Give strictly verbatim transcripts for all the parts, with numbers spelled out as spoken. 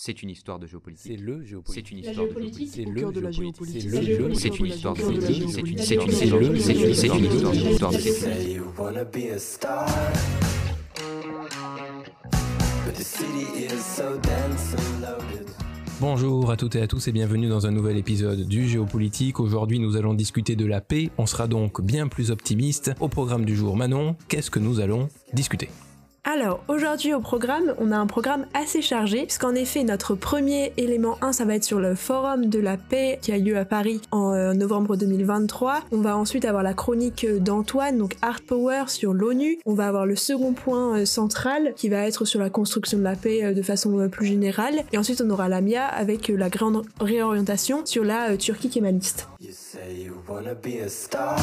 C'est une histoire de géopolitique. C'est le géopolitique. C'est une La histoire de géopolitique géopolitique. au C'est cœur le de la géopolitique. géopolitique. C'est La le géopolitique C'est une au histoire de cœur de la géopolitique. C'est une géopolitique. c'est une c'est une c'est une c'est une histoire de histoire de Say you wanna be a star, but the city is so dense and loaded. Bonjour à toutes et à tous et bienvenue dans un nouvel épisode du Géopolitique. Aujourd'hui nous allons discuter de la paix, on sera donc bien plus optimiste. Au programme du jour, Manon, qu'est-ce que nous allons discuter ? Alors, aujourd'hui au programme, on a un programme assez chargé, puisqu'en effet, notre premier élément un, ça va être sur le Forum de la paix qui a lieu à Paris en euh, novembre deux mille vingt-trois. On va ensuite avoir la chronique d'Antoine, donc Hard Power sur l'ONU. On va avoir le second point euh, central, qui va être sur la construction de la paix euh, de façon euh, plus générale. Et ensuite, on aura Lamia avec euh, la grande réorientation sur la euh, Turquie kémaliste. You say you wanna be a star,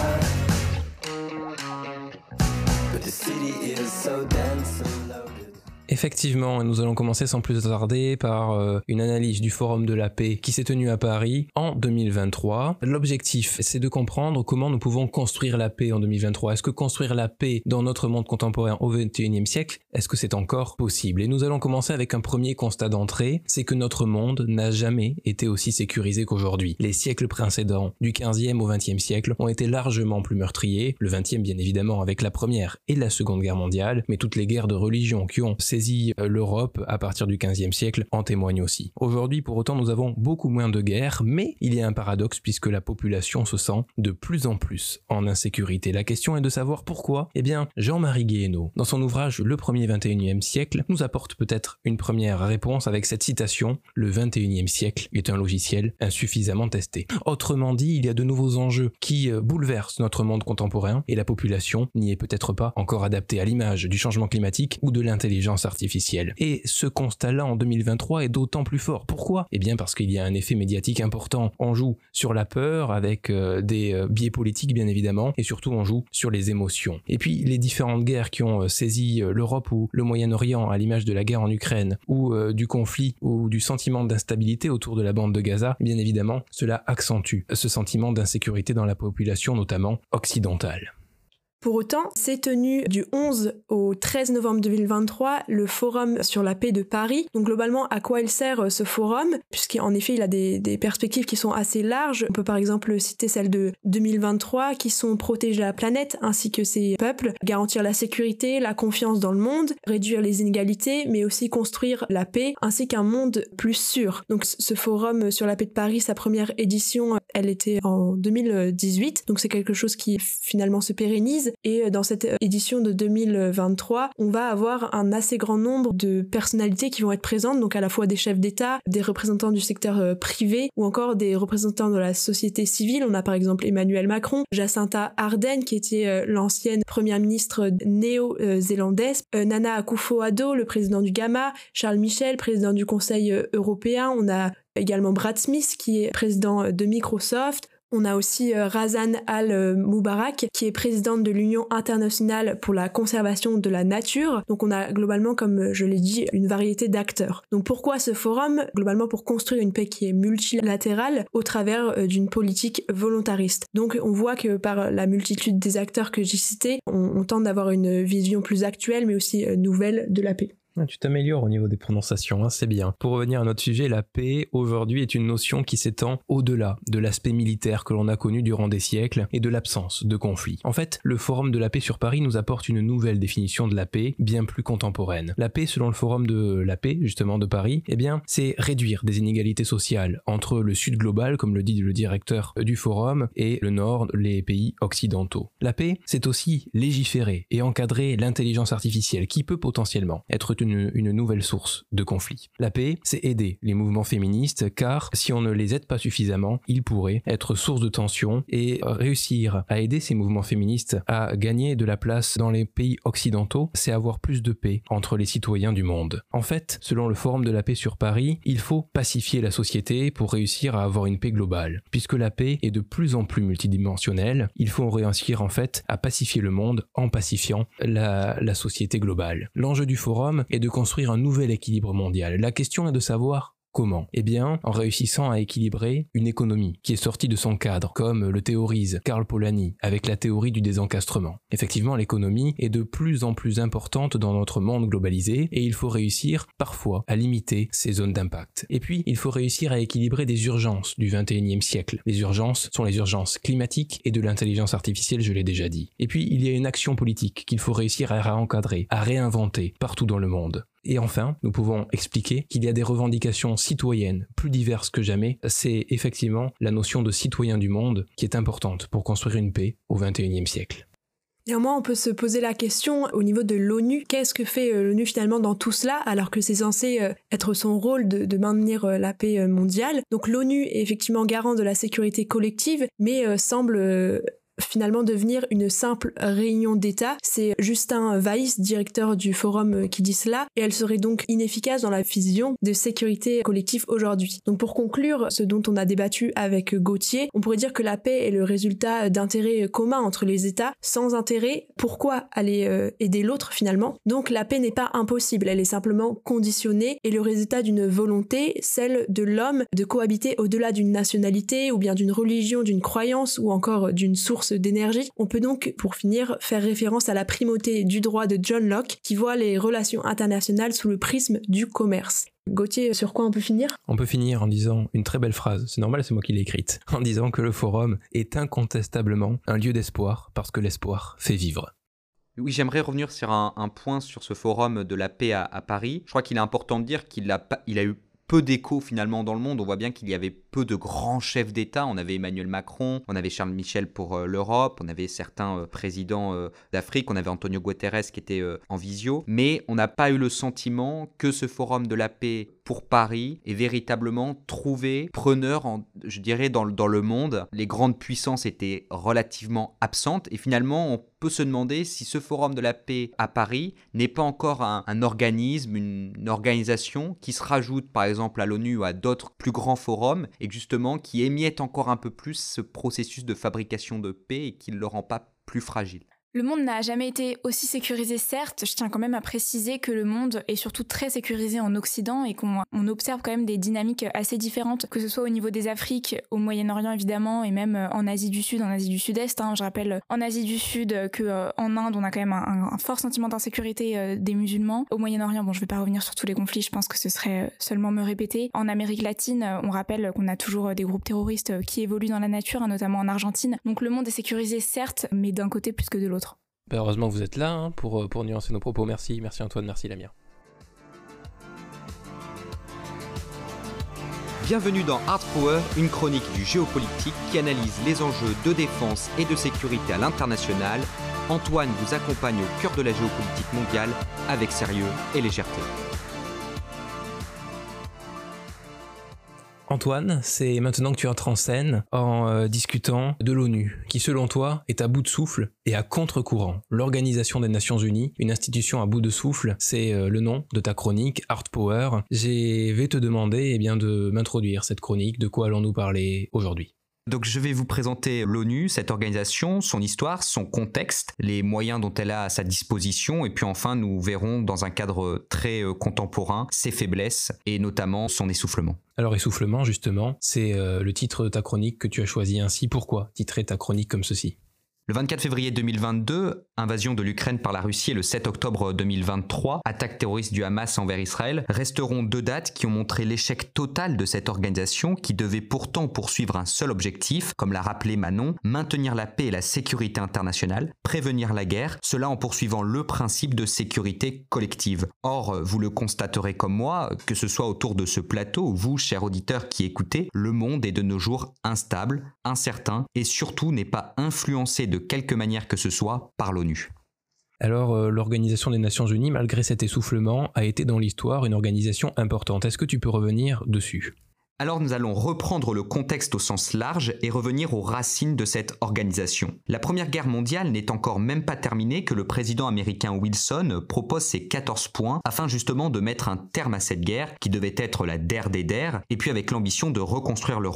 but the city is so dense and loaded. Effectivement, nous allons commencer sans plus tarder par euh, une analyse du Forum de la paix qui s'est tenu à Paris en deux mille vingt-trois. L'objectif, c'est de comprendre comment nous pouvons construire la paix en deux mille vingt-trois. Est-ce que construire la paix dans notre monde contemporain au vingt et unième siècle, est-ce que c'est encore possible ? Et nous allons commencer avec un premier constat d'entrée, c'est que notre monde n'a jamais été aussi sécurisé qu'aujourd'hui. Les siècles précédents, du quinzième au vingtième siècle, ont été largement plus meurtriers, le vingtième bien évidemment avec la première et la seconde guerre mondiale, mais toutes les guerres de religion qui ont saisi l'Europe à partir du quinzième siècle en témoignent aussi. Aujourd'hui, pour autant, nous avons beaucoup moins de guerres, mais il y a un paradoxe puisque la population se sent de plus en plus en insécurité. La question est de savoir pourquoi. Eh bien, Jean-Marie Guéhenno, dans son ouvrage Le premier vingt et unième siècle, nous apporte peut-être une première réponse avec cette citation « Le vingt et unième siècle est un logiciel insuffisamment testé ». Autrement dit, il y a de nouveaux enjeux qui bouleversent notre monde contemporain et la population n'y est peut-être pas encore adaptée à l'image du changement climatique ou de l'intelligence artificielle. Et ce constat-là en deux mille vingt-trois est d'autant plus fort. Pourquoi ? Eh bien parce qu'il y a un effet médiatique important. On joue sur la peur avec euh, des euh, biais politiques bien évidemment, et surtout on joue sur les émotions. Et puis les différentes guerres qui ont euh, saisi euh, l'Europe ou le Moyen-Orient, à l'image de la guerre en Ukraine, ou euh, du conflit ou du sentiment d'instabilité autour de la bande de Gaza, bien évidemment, cela accentue ce sentiment d'insécurité dans la population, notamment occidentale. Pour autant, s'est tenu du onze au treize novembre deux mille vingt-trois le Forum sur la paix de Paris. Donc globalement, à quoi il sert ce forum ? Puisqu'en effet, il a des, des perspectives qui sont assez larges. On peut par exemple citer celle de deux mille vingt-trois, qui sont protéger la planète ainsi que ses peuples, garantir la sécurité, la confiance dans le monde, réduire les inégalités, mais aussi construire la paix ainsi qu'un monde plus sûr. Donc ce Forum sur la paix de Paris, sa première édition, elle était en deux mille dix-huit. Donc c'est quelque chose qui finalement se pérennise. Et dans cette édition de deux mille vingt-trois, on va avoir un assez grand nombre de personnalités qui vont être présentes, donc à la fois des chefs d'État, des représentants du secteur privé ou encore des représentants de la société civile. On a par exemple Emmanuel Macron, Jacinta Ardern qui était l'ancienne première ministre néo-zélandaise, Nana Akufo-Addo, le président du Gamma, Charles Michel, président du Conseil européen. On a également Brad Smith qui est président de Microsoft. On a aussi euh, Razan Al-Moubarak, qui est présidente de l'Union internationale pour la conservation de la nature. Donc on a globalement, comme je l'ai dit, une variété d'acteurs. Donc pourquoi ce forum ? Globalement pour construire une paix qui est multilatérale au travers euh, d'une politique volontariste. Donc on voit que par la multitude des acteurs que j'ai cités, on, on tente d'avoir une vision plus actuelle mais aussi euh, nouvelle de la paix. Tu t'améliores au niveau des prononciations, hein, c'est bien. Pour revenir à notre sujet, la paix, aujourd'hui, est une notion qui s'étend au-delà de l'aspect militaire que l'on a connu durant des siècles et de l'absence de conflits. En fait, le Forum de la paix sur Paris nous apporte une nouvelle définition de la paix, bien plus contemporaine. La paix, selon le Forum de la paix, justement, de Paris, eh bien, c'est réduire des inégalités sociales entre le Sud global, comme le dit le directeur du Forum, et le Nord, les pays occidentaux. La paix, c'est aussi légiférer et encadrer l'intelligence artificielle qui peut potentiellement être une Une, une nouvelle source de conflit. La paix, c'est aider les mouvements féministes, car si on ne les aide pas suffisamment, ils pourraient être source de tension et réussir à aider ces mouvements féministes à gagner de la place dans les pays occidentaux, c'est avoir plus de paix entre les citoyens du monde. En fait, selon le Forum de la paix sur Paris, il faut pacifier la société pour réussir à avoir une paix globale. Puisque la paix est de plus en plus multidimensionnelle, il faut réussir en fait à pacifier le monde en pacifiant la, la société globale. L'enjeu du forum est de construire un nouvel équilibre mondial. La question est de savoir Comment ? Eh bien, en réussissant à équilibrer une économie qui est sortie de son cadre, comme le théorise Karl Polanyi avec la théorie du désencastrement. Effectivement, l'économie est de plus en plus importante dans notre monde globalisé et il faut réussir parfois à limiter ces zones d'impact. Et puis, il faut réussir à équilibrer des urgences du vingt et unième siècle. Les urgences sont les urgences climatiques et de l'intelligence artificielle, je l'ai déjà dit. Et puis, il y a une action politique qu'il faut réussir à réencadrer, à réinventer partout dans le monde. Et enfin, nous pouvons expliquer qu'il y a des revendications citoyennes plus diverses que jamais. C'est effectivement la notion de citoyen du monde qui est importante pour construire une paix au vingt et unième siècle. Néanmoins, on peut se poser la question au niveau de l'ONU. Qu'est-ce que fait euh, l'ONU finalement dans tout cela, alors que c'est censé euh, être son rôle de, de maintenir euh, la paix euh, mondiale. Donc l'ONU est effectivement garant de la sécurité collective, mais euh, semble... Euh, finalement devenir une simple réunion d'État. C'est Justin Weiss, directeur du forum, qui dit cela, et elle serait donc inefficace dans la vision de sécurité collective aujourd'hui. Donc pour conclure ce dont on a débattu avec Gauthier, on pourrait dire que la paix est le résultat d'intérêts communs entre les États. Sans intérêt, pourquoi aller euh, aider l'autre finalement ? Donc la paix n'est pas impossible, elle est simplement conditionnée et le résultat d'une volonté, celle de l'homme, de cohabiter au-delà d'une nationalité ou bien d'une religion, d'une croyance ou encore d'une source d'énergie. On peut donc, pour finir, faire référence à la primauté du droit de John Locke qui voit les relations internationales sous le prisme du commerce. Gauthier, sur quoi on peut finir ? On peut finir en disant une très belle phrase, c'est normal, c'est moi qui l'ai écrite, en disant que le forum est incontestablement un lieu d'espoir parce que l'espoir fait vivre. Oui, j'aimerais revenir sur un, un point sur ce forum de la paix à, à Paris. Je crois qu'il est important de dire qu'il a, il a eu peu d'écho finalement dans le monde. On voit bien qu'il y avait peu de grands chefs d'État. On avait Emmanuel Macron, on avait Charles Michel pour euh, l'Europe, on avait certains euh, présidents euh, d'Afrique, on avait Antonio Guterres qui était euh, en visio. Mais on n'a pas eu le sentiment que ce forum de la paix pour Paris ait véritablement trouvé preneur, en, je dirais, dans, dans le monde. Les grandes puissances étaient relativement absentes et finalement on peut se demander si ce forum de la paix à Paris n'est pas encore un, un organisme, une, une organisation qui se rajoute par exemple à l'ONU ou à d'autres plus grands forums et justement qui émiette encore un peu plus ce processus de fabrication de paix et qui ne le rend pas plus fragile. Le monde n'a jamais été aussi sécurisé, certes. Je tiens quand même à préciser que le monde est surtout très sécurisé en Occident et qu'on on observe quand même des dynamiques assez différentes, que ce soit au niveau des Afriques, au Moyen-Orient évidemment, et même en Asie du Sud, en Asie du Sud-Est. Hein. Je rappelle en Asie du Sud qu'en euh, Inde, on a quand même un, un fort sentiment d'insécurité euh, des musulmans. Au Moyen-Orient, bon, je vais pas revenir sur tous les conflits, je pense que ce serait seulement me répéter. En Amérique latine, on rappelle qu'on a toujours des groupes terroristes qui évoluent dans la nature, hein, notamment en Argentine. Donc le monde est sécurisé, certes, mais d'un côté plus que de l'autre. Heureusement vous êtes là hein, pour, pour nuancer nos propos. Merci, merci Antoine, merci Lamia. Bienvenue dans Hard Power, une chronique du géopolitique qui analyse les enjeux de défense et de sécurité à l'international. Antoine vous accompagne au cœur de la géopolitique mondiale avec sérieux et légèreté. Antoine, c'est maintenant que tu entres en scène en euh, discutant de l'ONU, qui selon toi est à bout de souffle et à contre-courant. L'Organisation des Nations Unies, une institution à bout de souffle, c'est euh, le nom de ta chronique, Hard Power. Je vais te demander eh bien, de m'introduire cette chronique, de quoi allons-nous parler aujourd'hui ? Donc je vais vous présenter l'ONU, cette organisation, son histoire, son contexte, les moyens dont elle a à sa disposition et puis enfin nous verrons dans un cadre très contemporain ses faiblesses et notamment son essoufflement. Alors essoufflement justement, c'est euh, le titre de ta chronique que tu as choisi ainsi. Pourquoi titrer ta chronique comme ceci ? Le vingt-quatre février deux mille vingt-deux, invasion de l'Ukraine par la Russie et le sept octobre deux mille vingt-trois, attaque terroriste du Hamas envers Israël, resteront deux dates qui ont montré l'échec total de cette organisation qui devait pourtant poursuivre un seul objectif, comme l'a rappelé Manon, maintenir la paix et la sécurité internationale, prévenir la guerre, cela en poursuivant le principe de sécurité collective. Or, vous le constaterez comme moi, que ce soit autour de ce plateau ou vous, chers auditeurs qui écoutez, le monde est de nos jours instable, incertain et surtout n'est pas influencé de quelque manière que ce soit par l'ONU. Alors, euh, l'Organisation des Nations Unies, malgré cet essoufflement, a été dans l'histoire une organisation importante. Est-ce que tu peux revenir dessus ? Alors nous allons reprendre le contexte au sens large et revenir aux racines de cette organisation. La Première Guerre mondiale n'est encore même pas terminée que le président américain Wilson propose ses quatorze points afin justement de mettre un terme à cette guerre qui devait être la der des der et puis avec l'ambition de reconstruire l'Europe.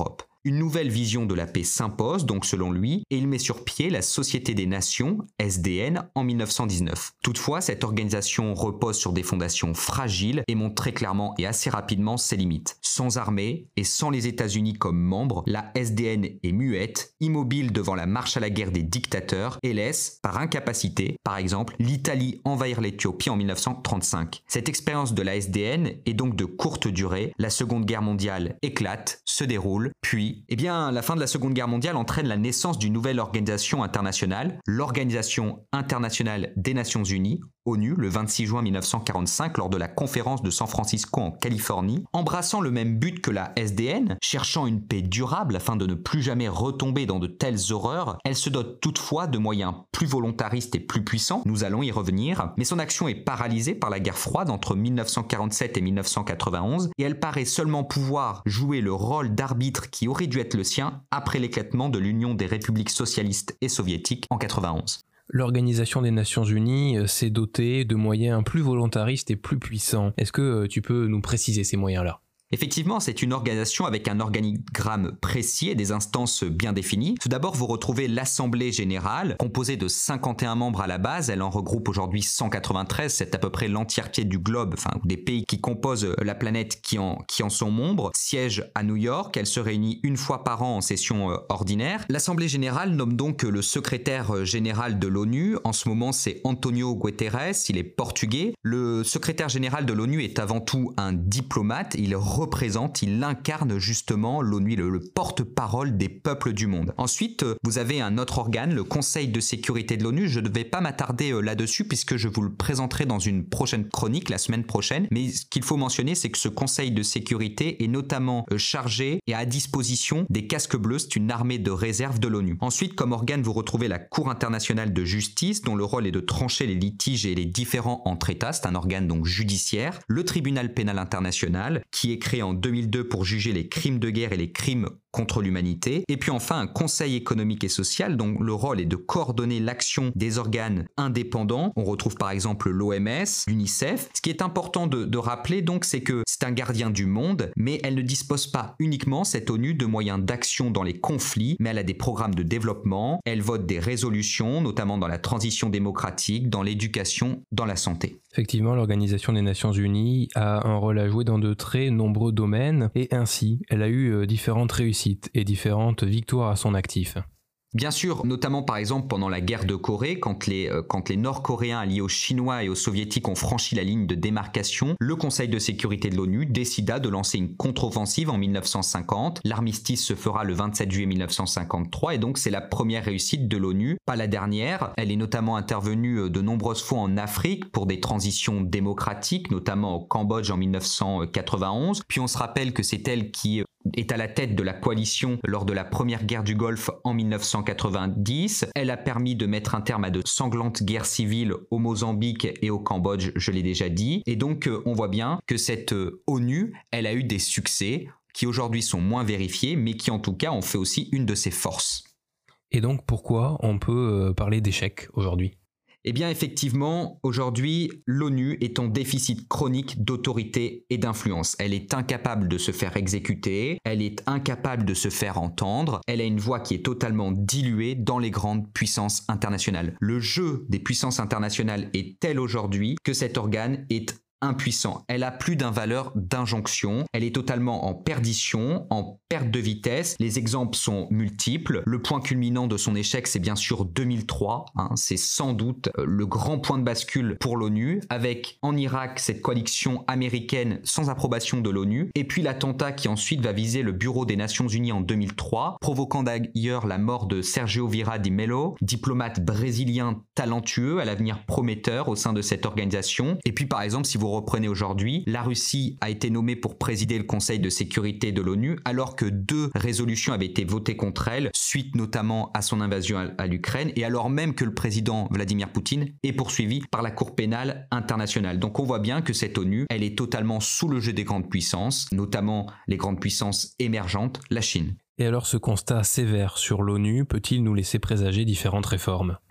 Une nouvelle vision de la paix s'impose, donc selon lui, et il met sur pied la Société des Nations, S D N, en mille neuf cent dix-neuf. Toutefois, cette organisation repose sur des fondations fragiles et montre très clairement et assez rapidement ses limites. Sans armée et sans les États-Unis comme membres, la S D N est muette, immobile devant la marche à la guerre des dictateurs et laisse, par incapacité, par exemple, l'Italie envahir l'Éthiopie en mille neuf cent trente-cinq. Cette expérience de la S D N est donc de courte durée, la Seconde Guerre mondiale éclate, se déroule, puis, eh bien, la fin de la Seconde Guerre mondiale entraîne la naissance d'une nouvelle organisation internationale, l'Organisation internationale des Nations Unies, ONU, le vingt-six juin mille neuf cent quarante-cinq lors de la conférence de San Francisco en Californie, embrassant le même but que la S D N, cherchant une paix durable afin de ne plus jamais retomber dans de telles horreurs. Elle se dote toutefois de moyens plus volontaristes et plus puissants, nous allons y revenir, mais son action est paralysée par la guerre froide entre mille neuf cent quarante-sept et mille neuf cent quatre-vingt-onze et elle paraît seulement pouvoir jouer le rôle d'arbitre qui aurait dû être le sien après l'éclatement de l'Union des républiques socialistes et soviétiques en quatre-vingt-onze. L'Organisation des Nations Unies s'est dotée de moyens plus volontaristes et plus puissants. Est-ce que tu peux nous préciser ces moyens-là ? Effectivement, c'est une organisation avec un organigramme précis et des instances bien définies. Tout d'abord, vous retrouvez l'Assemblée Générale, composée de cinquante et un membres à la base. Elle en regroupe aujourd'hui cent quatre-vingt-treize, c'est à peu près l'entièreté du globe, enfin des pays qui composent la planète qui en, qui en sont membres. Siège à New York, elle se réunit une fois par an en session euh, ordinaire. L'Assemblée Générale nomme donc le secrétaire général de l'ONU. En ce moment, c'est Antonio Guterres, il est portugais. Le secrétaire général de l'ONU est avant tout un diplomate, il représente, il incarne justement l'ONU, le, le porte-parole des peuples du monde. Ensuite, vous avez un autre organe, le Conseil de sécurité de l'ONU. Je ne vais pas m'attarder là-dessus puisque je vous le présenterai dans une prochaine chronique, la semaine prochaine. Mais ce qu'il faut mentionner, c'est que ce Conseil de sécurité est notamment chargé et à disposition des casques bleus. C'est une armée de réserve de l'ONU. Ensuite, comme organe, vous retrouvez la Cour internationale de justice, dont le rôle est de trancher les litiges et les différends entre États. C'est un organe donc judiciaire. Le Tribunal pénal international, qui est créé en deux mille deux pour juger les crimes de guerre et les crimes contre l'humanité. Et puis enfin, un conseil économique et social dont le rôle est de coordonner l'action des organes indépendants. On retrouve par exemple l'O M S, l'UNICEF. Ce qui est important de, de rappeler donc, c'est que c'est un gardien du monde, mais elle ne dispose pas uniquement, cette ONU, de moyens d'action dans les conflits, mais elle a des programmes de développement, elle vote des résolutions, notamment dans la transition démocratique, dans l'éducation, dans la santé. Effectivement, l'Organisation des Nations Unies a un rôle à jouer dans de très nombreux domaines, et ainsi, elle a eu différentes réussites et différentes victoires à son actif. Bien sûr, notamment par exemple pendant la guerre de Corée, quand les, euh, quand les Nord-Coréens alliés aux Chinois et aux Soviétiques ont franchi la ligne de démarcation, le Conseil de sécurité de l'ONU décida de lancer une contre-offensive en mille neuf cent cinquante. L'armistice se fera le vingt-sept juillet mille neuf cent cinquante-trois et donc c'est la première réussite de l'ONU, pas la dernière. Elle est notamment intervenue de nombreuses fois en Afrique pour des transitions démocratiques, notamment au Cambodge en mille neuf cent quatre-vingt-onze. Puis on se rappelle que c'est elle qui est à la tête de la coalition lors de la première guerre du Golfe en mille neuf cent quatre-vingt-dix. Elle a permis de mettre un terme à de sanglantes guerres civiles au Mozambique et au Cambodge, je l'ai déjà dit. Et donc, on voit bien que cette ONU, elle a eu des succès qui aujourd'hui sont moins vérifiés, mais qui en tout cas ont fait aussi une de ses forces. Et donc, pourquoi on peut parler d'échec aujourd'hui ? Eh bien, effectivement, aujourd'hui, l'ONU est en déficit chronique d'autorité et d'influence. Elle est incapable de se faire exécuter, elle est incapable de se faire entendre, elle a une voix qui est totalement diluée dans les grandes puissances internationales. Le jeu des puissances internationales est tel aujourd'hui que cet organe est impuissant. Elle a plus d'une valeur d'injonction. Elle est totalement en perdition, en perte de vitesse. Les exemples sont multiples. Le point culminant de son échec, c'est bien sûr deux mille trois. Hein. C'est sans doute le grand point de bascule pour l'ONU, avec en Irak cette coalition américaine sans approbation de l'ONU, et puis l'attentat qui ensuite va viser le Bureau des Nations Unies en deux mille trois, provoquant d'ailleurs la mort de Sergio Vieira de Mello, diplomate brésilien talentueux, à l'avenir prometteur au sein de cette organisation. Et puis par exemple, si vous reprenez aujourd'hui, la Russie a été nommée pour présider le Conseil de sécurité de l'ONU alors que deux résolutions avaient été votées contre elle, suite notamment à son invasion à, à l'Ukraine, et alors même que le président Vladimir Poutine est poursuivi par la Cour pénale internationale. Donc on voit bien que cette ONU, elle est totalement sous le jeu des grandes puissances, notamment les grandes puissances émergentes, la Chine. Et alors ce constat sévère sur l'ONU peut-il nous laisser présager différentes réformes ?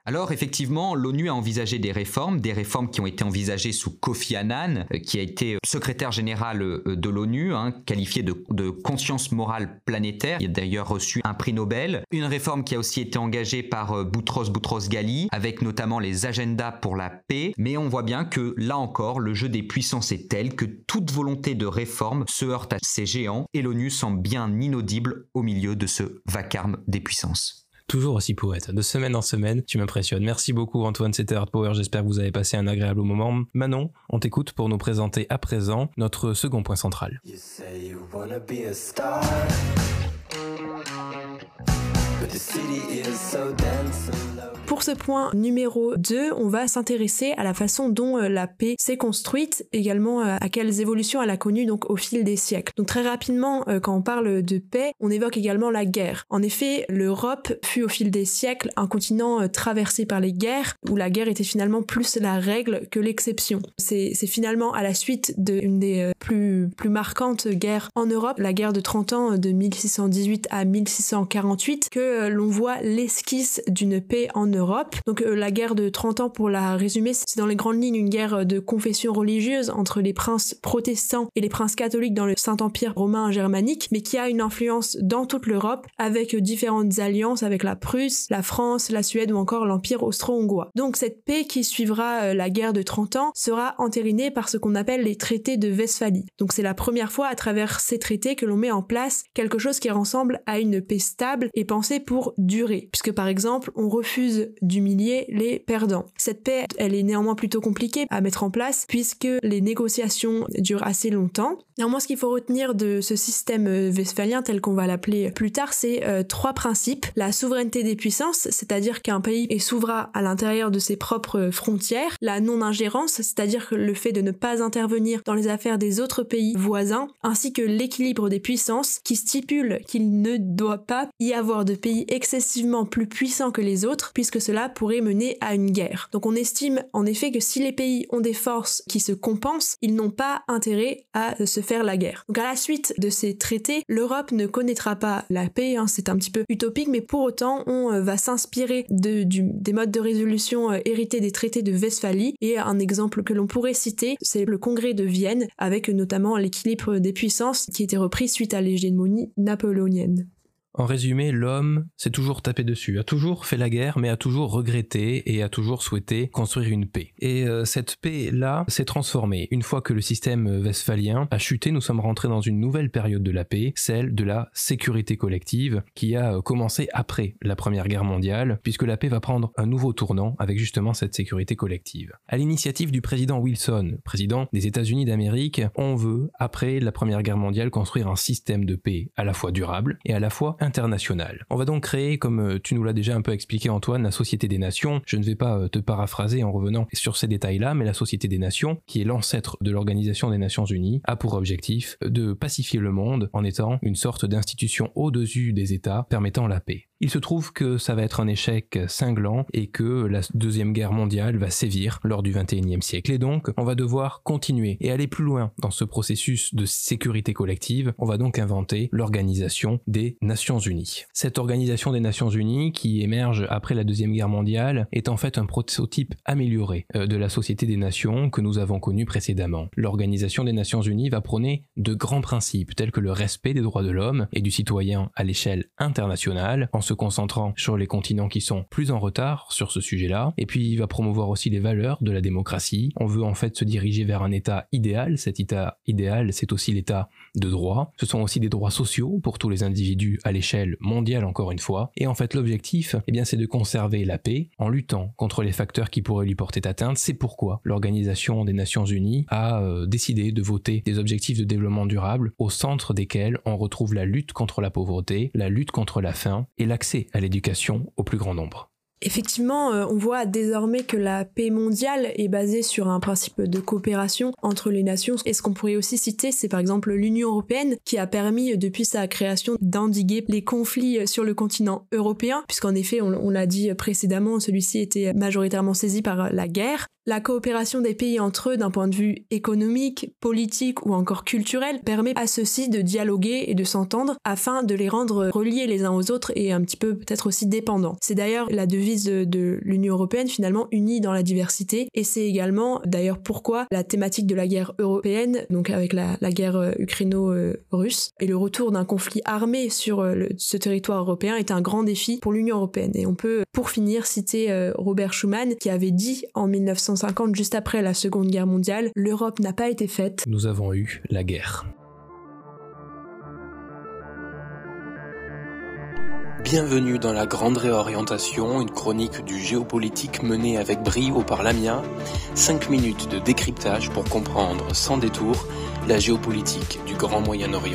Alors effectivement, l'ONU a envisagé des réformes, des réformes qui ont été envisagées sous Kofi Annan, qui a été secrétaire général de l'ONU, hein, qualifié de, de conscience morale planétaire. Il a d'ailleurs reçu un prix Nobel. Une réforme qui a aussi été engagée par Boutros Boutros-Ghali, avec notamment les agendas pour la paix. Mais on voit bien que là encore, le jeu des puissances est tel que toute volonté de réforme se heurte à ces géants et l'ONU semble bien inaudible au milieu de ce vacarme des puissances. Toujours aussi poète, de semaine en semaine, tu m'impressionnes. Merci beaucoup Antoine, c'était Earth Power, j'espère que vous avez passé un agréable moment. Manon, on t'écoute pour nous présenter à présent notre second point central. You say you wanna be a star, but the city is so dense and low. Pour ce point numéro deux, on va s'intéresser à la façon dont la paix s'est construite, également à quelles évolutions elle a connues donc au fil des siècles. Donc très rapidement, quand on parle de paix, on évoque également la guerre. En effet, l'Europe fut au fil des siècles un continent traversé par les guerres, où la guerre était finalement plus la règle que l'exception. C'est, c'est finalement à la suite d'une des plus, plus marquantes guerres en Europe, la guerre de trente ans de mille six cent dix-huit à mille six cent quarante-huit, que l'on voit l'esquisse d'une paix en Europe. Europe. Donc euh, la guerre de trente ans, pour la résumer, c'est dans les grandes lignes une guerre de confession religieuse entre les princes protestants et les princes catholiques dans le Saint-Empire romain germanique, mais qui a une influence dans toute l'Europe avec différentes alliances avec la Prusse, la France, la Suède ou encore l'Empire austro-hongrois. Donc cette paix qui suivra euh, la guerre de trente ans sera entérinée par ce qu'on appelle les traités de Westphalie. Donc c'est la première fois à travers ces traités que l'on met en place quelque chose qui ressemble à une paix stable et pensée pour durer, puisque par exemple on refuse d'humilier les perdants. Cette paix, elle est néanmoins plutôt compliquée à mettre en place puisque les négociations durent assez longtemps. Néanmoins, ce qu'il faut retenir de ce système westphalien tel qu'on va l'appeler plus tard, c'est euh, trois principes. La souveraineté des puissances, c'est-à-dire qu'un pays est souverain à l'intérieur de ses propres frontières. La non-ingérence, c'est-à-dire le fait de ne pas intervenir dans les affaires des autres pays voisins, ainsi que l'équilibre des puissances qui stipule qu'il ne doit pas y avoir de pays excessivement plus puissants que les autres, puisque cela pourrait mener à une guerre. Donc on estime en effet que si les pays ont des forces qui se compensent, ils n'ont pas intérêt à se faire la guerre. Donc à la suite de ces traités, l'Europe ne connaîtra pas la paix, hein, c'est un petit peu utopique, mais pour autant on euh, va s'inspirer de, du, des modes de résolution euh, hérités des traités de Westphalie, et un exemple que l'on pourrait citer, c'est le congrès de Vienne, avec notamment l'équilibre des puissances qui était repris suite à l'hégémonie napoléonienne. En résumé, l'homme s'est toujours tapé dessus, a toujours fait la guerre, mais a toujours regretté et a toujours souhaité construire une paix. Et euh, cette paix-là s'est transformée. Une fois que le système westphalien a chuté, nous sommes rentrés dans une nouvelle période de la paix, celle de la sécurité collective, qui a commencé après la Première Guerre mondiale, puisque la paix va prendre un nouveau tournant avec justement cette sécurité collective. À l'initiative du président Wilson, président des États-Unis d'Amérique, on veut, après la Première Guerre mondiale, construire un système de paix à la fois durable et à la fois international. On va donc créer, comme tu nous l'as déjà un peu expliqué Antoine, la Société des Nations. Je ne vais pas te paraphraser en revenant sur ces détails-là, mais la Société des Nations, qui est l'ancêtre de l'Organisation des Nations Unies, a pour objectif de pacifier le monde en étant une sorte d'institution au-dessus des États permettant la paix. Il se trouve que ça va être un échec cinglant et que la Deuxième Guerre mondiale va sévir lors du vingt et unième siècle. Et donc, on va devoir continuer et aller plus loin dans ce processus de sécurité collective. On va donc inventer l'Organisation des Nations Unies. Cette Organisation des Nations Unies, qui émerge après la Deuxième Guerre mondiale, est en fait un prototype amélioré de la Société des Nations que nous avons connue précédemment. L'Organisation des Nations Unies va prôner de grands principes tels que le respect des droits de l'homme et du citoyen à l'échelle internationale, en se concentrant sur les continents qui sont plus en retard sur ce sujet-là, et puis il va promouvoir aussi les valeurs de la démocratie. On veut en fait se diriger vers un état idéal. Cet état idéal, c'est aussi l'état de droit. Ce sont aussi des droits sociaux pour tous les individus à l'échelle mondiale, encore une fois. Et en fait, l'objectif, eh bien, c'est de conserver la paix en luttant contre les facteurs qui pourraient lui porter atteinte. C'est pourquoi l'Organisation des Nations Unies a euh, décidé de voter des objectifs de développement durable au centre desquels on retrouve la lutte contre la pauvreté, la lutte contre la faim et l'accès à l'éducation au plus grand nombre. Effectivement, euh, on voit désormais que la paix mondiale est basée sur un principe de coopération entre les nations. Et ce qu'on pourrait aussi citer, c'est par exemple l'Union européenne qui a permis, depuis sa création, d'endiguer les conflits sur le continent européen, puisqu'en effet, on, on l'a dit précédemment, celui-ci était majoritairement saisi par la guerre. La coopération des pays entre eux d'un point de vue économique, politique ou encore culturel permet à ceux-ci de dialoguer et de s'entendre afin de les rendre reliés les uns aux autres et un petit peu peut-être aussi dépendants. C'est d'ailleurs la devise de, de l'Union européenne, finalement unie dans la diversité, et c'est également d'ailleurs pourquoi la thématique de la guerre européenne, donc avec la, la guerre ukraino-russe et le retour d'un conflit armé sur le, ce territoire européen est un grand défi pour l'Union européenne. Et on peut pour finir citer euh, Robert Schuman qui avait dit en mille neuf cent cinquante, juste après la Seconde Guerre mondiale, l'Europe n'a pas été faite. Nous avons eu la guerre. Bienvenue dans la Grande Réorientation, une chronique du géopolitique menée avec brio par Lamia. cinq minutes de décryptage pour comprendre sans détour la géopolitique du Grand Moyen-Orient.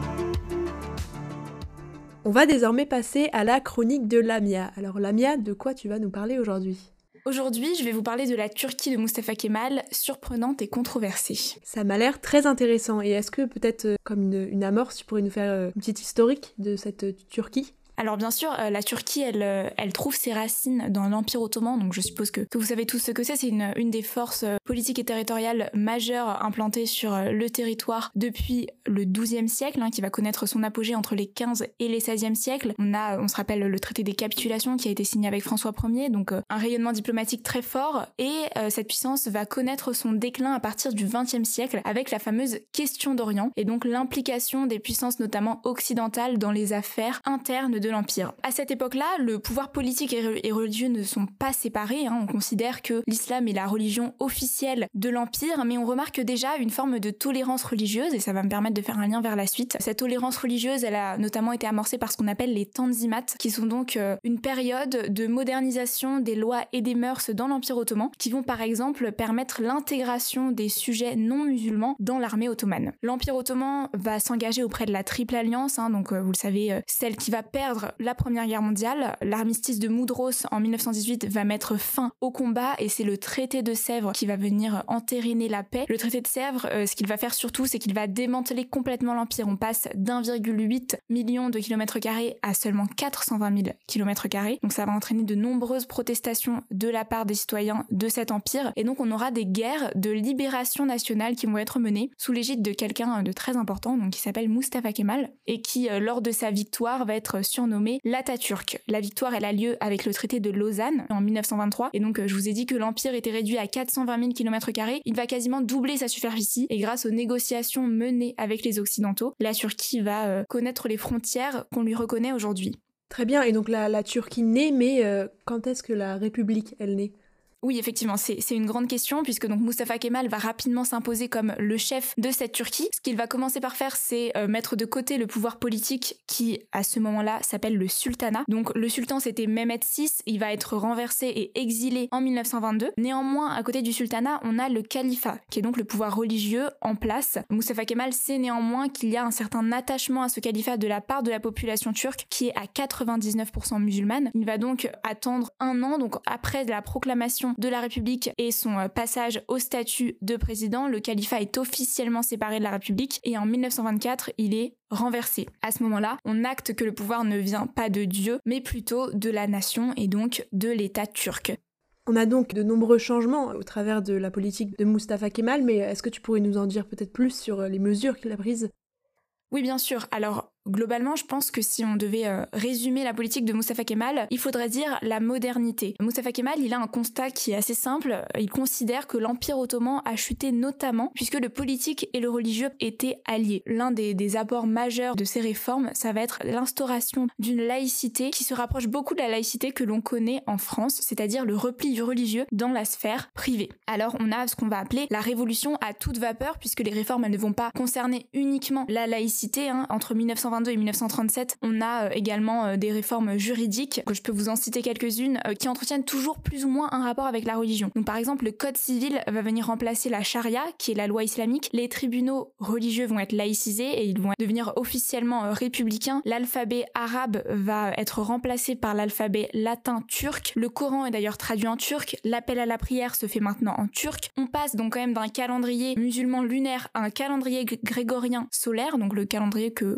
On va désormais passer à la chronique de Lamia. Alors Lamia, de quoi tu vas nous parler aujourd'hui ? Aujourd'hui, je vais vous parler de la Turquie de Mustafa Kemal, surprenante et controversée. Ça m'a l'air très intéressant. Et est-ce que peut-être, euh, comme une, une amorce, tu pourrais nous faire euh, une petite historique de cette euh, Turquie ? Alors bien sûr, euh, la Turquie, elle, euh, elle trouve ses racines dans l'Empire ottoman, donc je suppose que, que vous savez tous ce que c'est. C'est une, une des forces euh, politiques et territoriales majeures implantées sur euh, le territoire depuis le douzième siècle, hein, qui va connaître son apogée entre les quinzième et les seizième siècles. On a, on se rappelle le traité des capitulations qui a été signé avec François Ier, donc euh, un rayonnement diplomatique très fort, et euh, cette puissance va connaître son déclin à partir du vingtième siècle avec la fameuse question d'Orient, et donc l'implication des puissances notamment occidentales dans les affaires internes de l'Empire. À cette époque-là, le pouvoir politique et religieux ne sont pas séparés, hein. On considère que l'islam est la religion officielle de l'Empire, mais on remarque déjà une forme de tolérance religieuse, et ça va me permettre de faire un lien vers la suite. Cette tolérance religieuse, elle a notamment été amorcée par ce qu'on appelle les Tanzimat, qui sont donc euh, une période de modernisation des lois et des mœurs dans l'Empire ottoman, qui vont par exemple permettre l'intégration des sujets non musulmans dans l'armée ottomane. L'Empire ottoman va s'engager auprès de la Triple Alliance, hein, donc euh, vous le savez, euh, celle qui va perdre la Première Guerre mondiale. L'armistice de Mudros en mille neuf cent dix-huit va mettre fin au combat, et c'est le traité de Sèvres qui va venir entériner la paix. Le traité de Sèvres, euh, ce qu'il va faire surtout, c'est qu'il va démanteler complètement l'Empire. On passe d'un virgule huit million de kilomètres carrés à seulement quatre cent vingt mille kilomètres carrés. Donc ça va entraîner de nombreuses protestations de la part des citoyens de cet empire, et donc on aura des guerres de libération nationale qui vont être menées sous l'égide de quelqu'un de très important, donc qui s'appelle Mustafa Kemal, et qui, euh, lors de sa victoire, va être surnommé l'Atatürk. La victoire, elle a lieu avec le traité de Lausanne en mille neuf cent vingt-trois, et donc euh, je vous ai dit que l'Empire était réduit à quatre cent vingt mille kilomètres carrés. Il va quasiment doubler sa superficie, et grâce aux négociations menées avec les Occidentaux, la Turquie va euh, connaître les frontières qu'on lui reconnaît aujourd'hui. Très bien, et donc la, la Turquie naît, mais euh, quand est-ce que la République, elle naît ? Oui, effectivement, c'est, c'est une grande question, puisque donc Mustafa Kemal va rapidement s'imposer comme le chef de cette Turquie. Ce qu'il va commencer par faire, c'est euh, mettre de côté le pouvoir politique qui, à ce moment-là, s'appelle le sultanat. Donc le sultan, c'était Mehmed six, il va être renversé et exilé en mille neuf cent vingt-deux. Néanmoins, à côté du sultanat, on a le califat, qui est donc le pouvoir religieux en place. Mustafa Kemal sait néanmoins qu'il y a un certain attachement à ce califat de la part de la population turque, qui est à quatre-vingt-dix-neuf pour cent musulmane. Il va donc attendre un an, donc après la proclamation de la République et son passage au statut de président, le califat est officiellement séparé de la République, et en mille neuf cent vingt-quatre, il est renversé. À ce moment-là, on acte que le pouvoir ne vient pas de Dieu, mais plutôt de la nation et donc de l'État turc. On a donc de nombreux changements au travers de la politique de Mustafa Kemal, mais est-ce que tu pourrais nous en dire peut-être plus sur les mesures qu'il a prises ? Oui, bien sûr. Alors, globalement, je pense que si on devait euh, résumer la politique de Mustafa Kemal, il faudrait dire la modernité. Mustafa Kemal, il a un constat qui est assez simple. Il considère que l'Empire ottoman a chuté notamment puisque le politique et le religieux étaient alliés. L'un des, des apports majeurs de ces réformes, ça va être l'instauration d'une laïcité qui se rapproche beaucoup de la laïcité que l'on connaît en France, c'est-à-dire le repli du religieux dans la sphère privée. Alors, on a ce qu'on va appeler la révolution à toute vapeur, puisque les réformes, elles ne vont pas concerner uniquement la laïcité. Hein. Entre mille neuf cent vingt-deux et mille neuf cent trente-sept, on a euh, également euh, des réformes juridiques, que je peux vous en citer quelques-unes, euh, qui entretiennent toujours plus ou moins un rapport avec la religion. Donc par exemple, le code civil va venir remplacer la charia, qui est la loi islamique. Les tribunaux religieux vont être laïcisés et ils vont devenir officiellement euh, républicains. L'alphabet arabe va être remplacé par l'alphabet latin turc. Le Coran est d'ailleurs traduit en turc. L'appel à la prière se fait maintenant en turc. On passe donc quand même d'un calendrier musulman lunaire à un calendrier grégorien solaire, donc le calendrier que qu'on connaît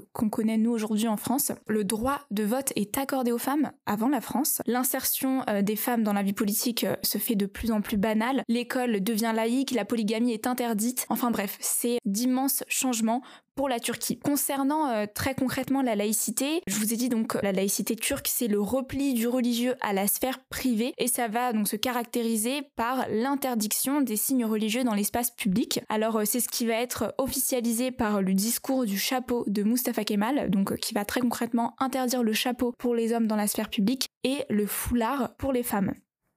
connaît nous aujourd'hui en France. Le droit de vote est accordé aux femmes avant la France. L'insertion euh, des femmes dans la vie politique euh, se fait de plus en plus banale. L'école devient laïque, la polygamie est interdite. Enfin bref, c'est d'immenses changements pour la Turquie. Concernant euh, très concrètement la laïcité, je vous ai dit donc la laïcité turque, c'est le repli du religieux à la sphère privée et ça va donc se caractériser par l'interdiction des signes religieux dans l'espace public. Alors euh, c'est ce qui va être officialisé par le discours du chapeau de Mustafa Kemal, donc euh, qui va très concrètement interdire le chapeau pour les hommes dans la sphère publique et le foulard pour les femmes.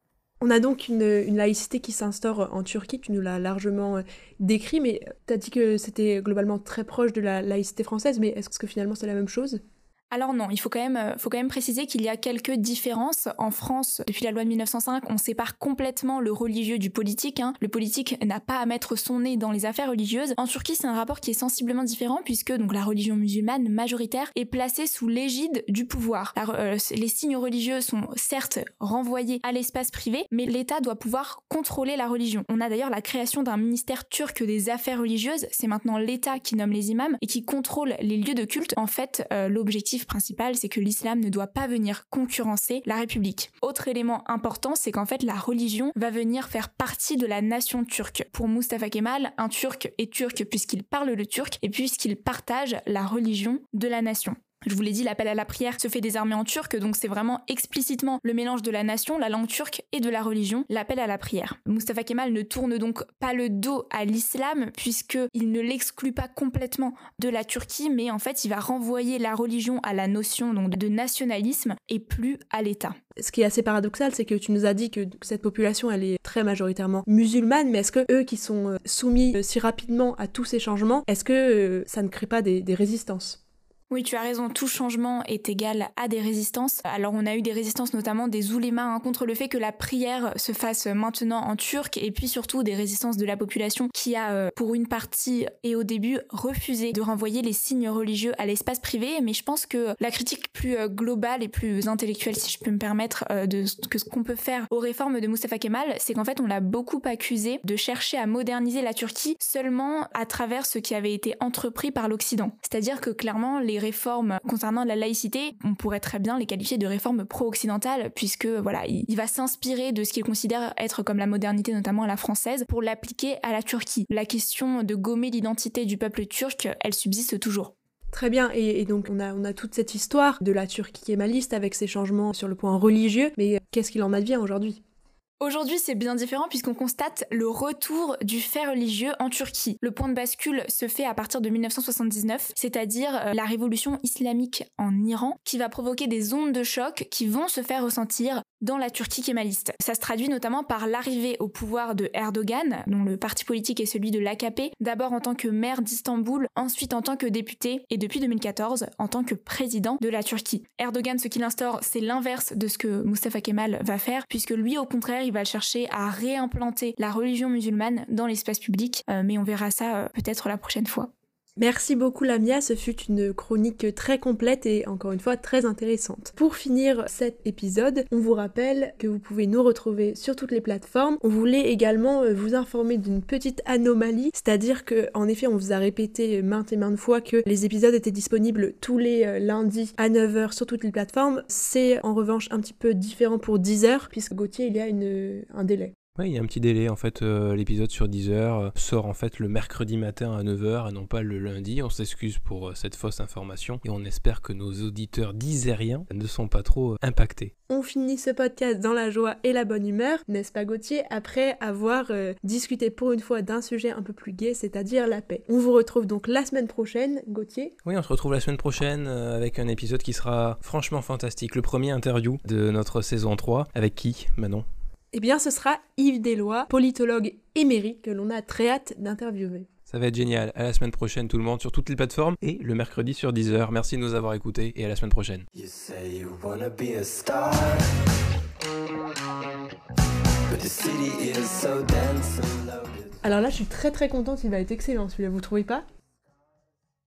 On a donc une, une laïcité qui s'instaure en Turquie, tu nous l'as largement décrit, mais tu as dit que c'était globalement très proche de la laïcité française, mais est-ce que finalement c'est la même chose ? Alors non, il faut quand même, faut quand même préciser qu'il y a quelques différences. En France, depuis la loi de mille neuf cent cinq, on sépare complètement le religieux du politique. Hein. Le politique n'a pas à mettre son nez dans les affaires religieuses. En Turquie, c'est un rapport qui est sensiblement différent puisque donc la religion musulmane majoritaire est placée sous l'égide du pouvoir. La, euh, les signes religieux sont certes renvoyés à l'espace privé, mais l'État doit pouvoir contrôler la religion. On a d'ailleurs la création d'un ministère turc des affaires religieuses. C'est maintenant l'État qui nomme les imams et qui contrôle les lieux de culte. En fait, euh, l'objectif principal, c'est que l'islam ne doit pas venir concurrencer la République. Autre élément important, c'est qu'en fait, la religion va venir faire partie de la nation turque. Pour Mustafa Kemal, un Turc est turc puisqu'il parle le turc et puisqu'il partage la religion de la nation. Je vous l'ai dit, l'appel à la prière se fait désormais en turc, donc c'est vraiment explicitement le mélange de la nation, la langue turque et de la religion, l'appel à la prière. Mustafa Kemal ne tourne donc pas le dos à l'islam, puisqu'il ne l'exclut pas complètement de la Turquie, mais en fait il va renvoyer la religion à la notion donc, de nationalisme et plus à l'État. Ce qui est assez paradoxal, c'est que tu nous as dit que cette population, elle est très majoritairement musulmane, mais est-ce que eux qui sont soumis si rapidement à tous ces changements, est-ce que ça ne crée pas des, des résistances ? Oui, tu as raison, tout changement est égal à des résistances. Alors on a eu des résistances notamment des oulémas hein, contre le fait que la prière se fasse maintenant en turc et puis surtout des résistances de la population qui a euh, pour une partie et au début refusé de renvoyer les signes religieux à l'espace privé. Mais je pense que la critique plus euh, globale et plus intellectuelle, si je peux me permettre, euh, de que ce qu'on peut faire aux réformes de Mustafa Kemal, c'est qu'en fait on l'a beaucoup accusé de chercher à moderniser la Turquie seulement à travers ce qui avait été entrepris par l'Occident. C'est-à-dire que clairement les réformes concernant la laïcité, on pourrait très bien les qualifier de réformes pro-occidentales puisque voilà, il, il va s'inspirer de ce qu'il considère être comme la modernité, notamment à la française, pour l'appliquer à la Turquie. La question de gommer l'identité du peuple turc, elle subsiste toujours. Très bien, et, et donc on a, on a toute cette histoire de la Turquie kémaliste avec ses changements sur le point religieux, mais qu'est-ce qu'il en advient aujourd'hui ? Aujourd'hui, c'est bien différent puisqu'on constate le retour du fait religieux en Turquie. Le point de bascule se fait à partir de mille neuf cent soixante-dix-neuf, c'est-à-dire euh, la révolution islamique en Iran, qui va provoquer des ondes de choc qui vont se faire ressentir dans la Turquie kémaliste. Ça se traduit notamment par l'arrivée au pouvoir de Erdogan, dont le parti politique est celui de l'A K P, d'abord en tant que maire d'Istanbul, ensuite en tant que député, et depuis deux mille quatorze, en tant que président de la Turquie. Erdogan, ce qu'il instaure, c'est l'inverse de ce que Mustafa Kemal va faire, puisque lui, au contraire, il va chercher à réimplanter la religion musulmane dans l'espace public, euh, mais on verra ça euh, peut-être la prochaine fois. Merci beaucoup Lamia, ce fut une chronique très complète et encore une fois très intéressante. Pour finir cet épisode, on vous rappelle que vous pouvez nous retrouver sur toutes les plateformes. On voulait également vous informer d'une petite anomalie, c'est-à-dire que en effet on vous a répété maintes et maintes fois que les épisodes étaient disponibles tous les lundis à neuf heures sur toutes les plateformes. C'est en revanche un petit peu différent pour Deezer, puisque Gauthier il y a une, un délai. Oui, il y a un petit délai, en fait, euh, l'épisode sur Deezer euh, sort en fait le mercredi matin à neuf heures et non pas le lundi. On s'excuse pour euh, cette fausse information et on espère que nos auditeurs deezeriens ne sont pas trop euh, impactés. On finit ce podcast dans la joie et la bonne humeur, n'est-ce pas Gauthier, après avoir euh, discuté pour une fois d'un sujet un peu plus gai, c'est-à-dire la paix. On vous retrouve donc la semaine prochaine, Gauthier. Oui, on se retrouve la semaine prochaine euh, avec un épisode qui sera franchement fantastique. Le premier interview de notre saison trois. Avec qui, Manon ? Eh bien, ce sera Yves Deslois, politologue émérite, que l'on a très hâte d'interviewer. Ça va être génial. À la semaine prochaine, tout le monde, sur toutes les plateformes et le mercredi sur Deezer. Merci de nous avoir écoutés et à la semaine prochaine. You say you wanna be a star, but the city is so dense and loaded. Alors là, je suis très très contente, il va être excellent celui-là, vous trouvez pas ?